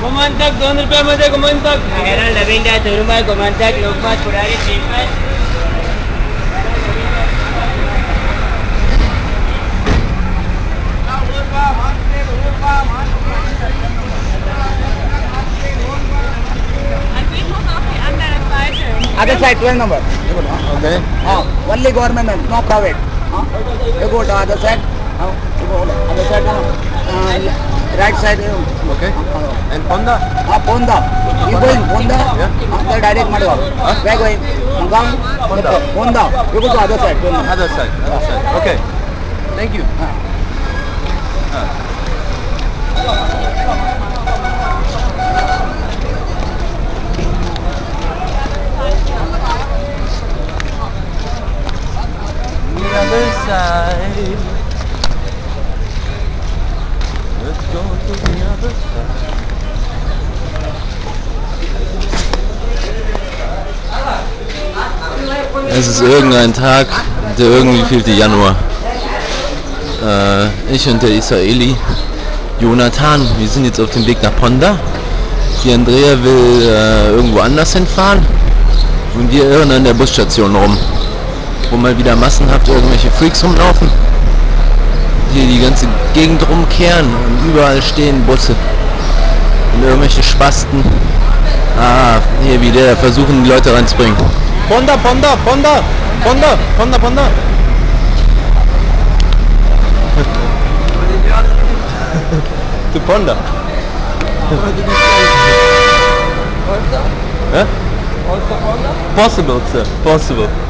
गोमंतक 2 रुपयामध्ये गोमंतक हेराल्ड नवीन द्या 2 रुपये Gomantak Lokmat Pudhari paper Other side, 12 number. Okay. Only government, no private. You go to other side. You go other side. Right side. Okay. And Ponda? Ponda. You going Ponda? Yeah. The direct Madhva. Where going? Mangang? Ponda. Ponda. You go to other side. 12 number. Other side. Other side. Okay. Thank you. The other side. Let's go to the other side. Es ist irgendein Tag, der irgendwie 4. Januar. Ich und der Israeli Jonathan, wir sind jetzt auf dem Weg nach Ponda. Die Andrea will irgendwo anders hinfahren und wir irren an der Busstation rum, wo mal wieder massenhaft irgendwelche Freaks rumlaufen, hier die ganze Gegend rumkehren und überall stehen Busse und irgendwelche Spasten. Hier wieder versuchen die Leute reinzubringen. Ponda, Ponda, Ponda, Ponda, Ponda, Ponda. To Ponda. Huh? Possible, sir. Possible.